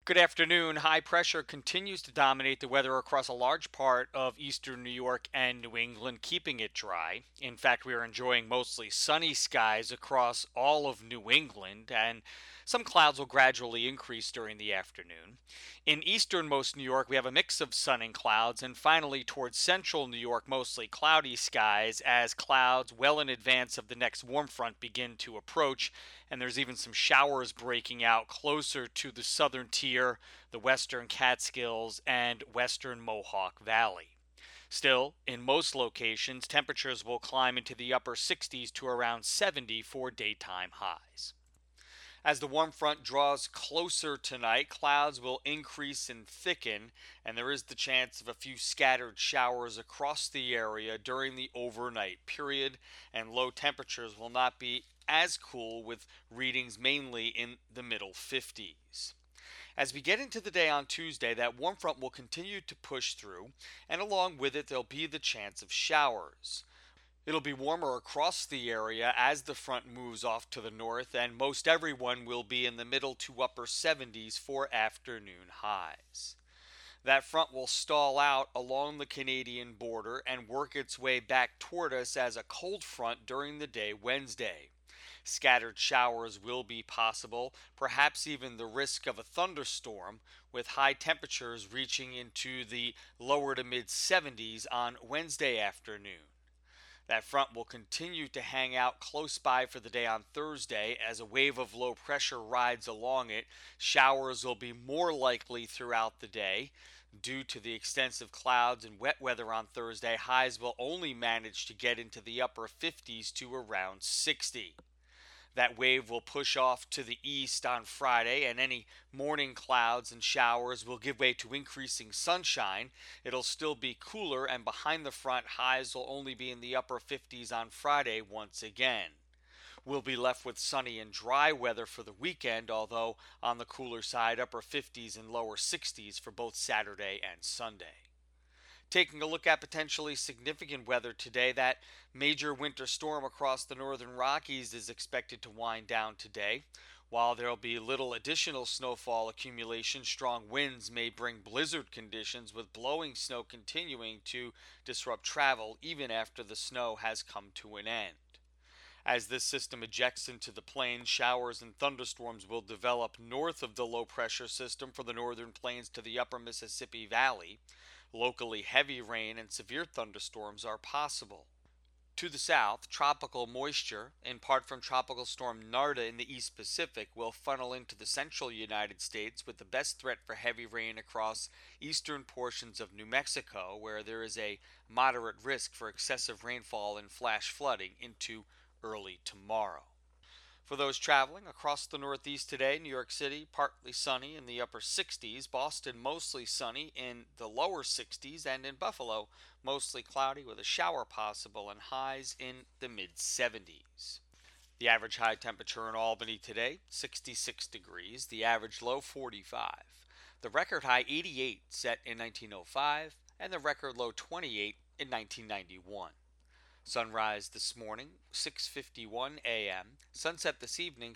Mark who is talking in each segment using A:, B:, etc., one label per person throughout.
A: Good afternoon. High pressure continues to dominate the weather across a large part of eastern New York and New England, keeping it dry. In fact, we are enjoying mostly sunny skies across all of New England, and some clouds will gradually increase during the afternoon. In easternmost New York, we have a mix of sun and clouds, and finally, towards central New York, mostly cloudy skies as clouds well in advance of the next warm front begin to approach, and there's even some showers breaking out closer to the southern tier, the western Catskills, and western Mohawk Valley. Still, in most locations, temperatures will climb into the upper 60s to around 70 for daytime highs. As the warm front draws closer tonight, clouds will increase and thicken, and there is the chance of a few scattered showers across the area during the overnight period, and low temperatures will not be as cool, with readings mainly in the middle 50s. As we get into the day on Tuesday, that warm front will continue to push through, and along with it, there'll be the chance of showers. It'll be warmer across the area as the front moves off to the north, and most everyone will be in the middle to upper 70s for afternoon highs. That front will stall out along the Canadian border and work its way back toward us as a cold front during the day Wednesday. Scattered showers will be possible, perhaps even the risk of a thunderstorm, with high temperatures reaching into the lower to mid 70s on Wednesday afternoon. That front will continue to hang out close by for the day on Thursday as a wave of low pressure rides along it. Showers will be more likely throughout the day. Due to the extensive clouds and wet weather on Thursday, highs will only manage to get into the upper 50s to around 60. That wave will push off to the east on Friday, and any morning clouds and showers will give way to increasing sunshine. It'll still be cooler, and behind the front, highs will only be in the upper 50s on Friday once again. We'll be left with sunny and dry weather for the weekend, although on the cooler side, upper 50s and lower 60s for both Saturday and Sunday. Taking a look at potentially significant weather today, that major winter storm across the northern Rockies is expected to wind down today. While there will be little additional snowfall accumulation, strong winds may bring blizzard conditions, with blowing snow continuing to disrupt travel even after the snow has come to an end. As this system ejects into the plains, showers and thunderstorms will develop north of the low pressure system for the northern plains to the upper Mississippi Valley. Locally heavy rain and severe thunderstorms are possible. To the south, tropical moisture, in part from Tropical Storm Narda in the East Pacific, will funnel into the central United States, with the best threat for heavy rain across eastern portions of New Mexico, where there is a moderate risk for excessive rainfall and flash flooding into early tomorrow. For those traveling across the Northeast today, New York City partly sunny in the upper 60s, Boston mostly sunny in the lower 60s, and in Buffalo mostly cloudy with a shower possible and highs in the mid 70s. The average high temperature in Albany today, 66 degrees, the average low 45. The record high 88 set in 1905, and the record low 28 in 1991. Sunrise this morning 6:51 a.m. Sunset this evening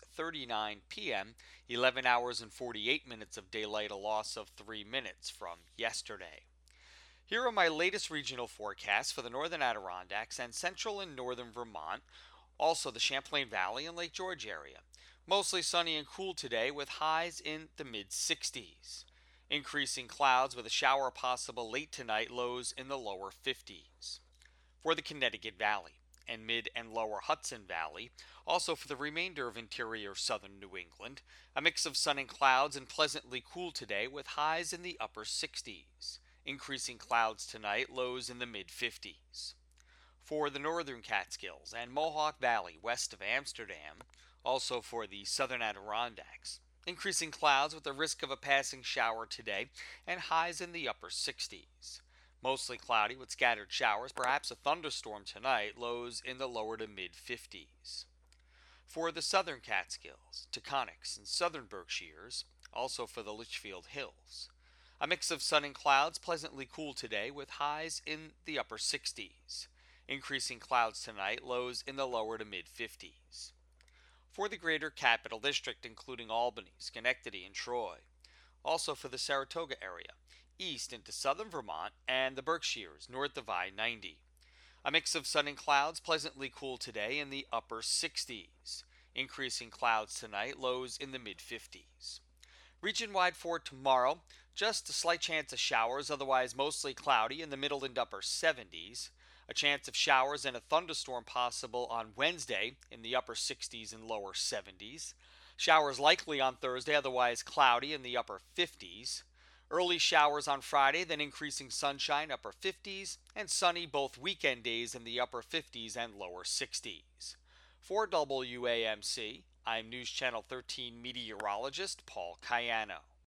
A: 6:39 p.m. 11 hours and 48 minutes of daylight, a loss of 3 minutes from yesterday. Here are my latest regional forecasts for the northern Adirondacks and central and northern Vermont, also the Champlain Valley and Lake George area. Mostly sunny and cool today with highs in the mid 60s. Increasing clouds with a shower possible late tonight, lows in the lower 50s. For the Connecticut Valley and mid and lower Hudson Valley, also for the remainder of interior southern New England, a mix of sun and clouds and pleasantly cool today with highs in the upper 60s. Increasing clouds tonight, lows in the mid 50s. For the northern Catskills and Mohawk Valley west of Amsterdam, also for the southern Adirondacks, increasing clouds with the risk of a passing shower today and highs in the upper 60s. Mostly cloudy with scattered showers, perhaps a thunderstorm tonight, lows in the lower to mid 50s. For the southern Catskills, Taconics, and southern Berkshires, also for the Litchfield Hills, a mix of sun and clouds, pleasantly cool today with highs in the upper 60s. Increasing clouds tonight, lows in the lower to mid 50s. For the greater capital district, including Albany, Schenectady, and Troy, Also for the Saratoga area, east into southern Vermont and the Berkshires, north of I 90. A mix of sun and clouds, pleasantly cool today in the upper 60s. Increasing clouds tonight, lows in the mid 50s. Region wide for tomorrow, just a slight chance of showers, otherwise mostly cloudy in the middle and upper 70s. A chance of showers and a thunderstorm possible on Wednesday in the upper 60s and lower 70s. Showers likely on Thursday, otherwise cloudy in the upper 50s. Early showers on Friday, then increasing sunshine, upper 50s, and sunny both weekend days in the upper 50s and lower 60s. For WAMC, I'm News Channel 13 meteorologist Paul Cayano.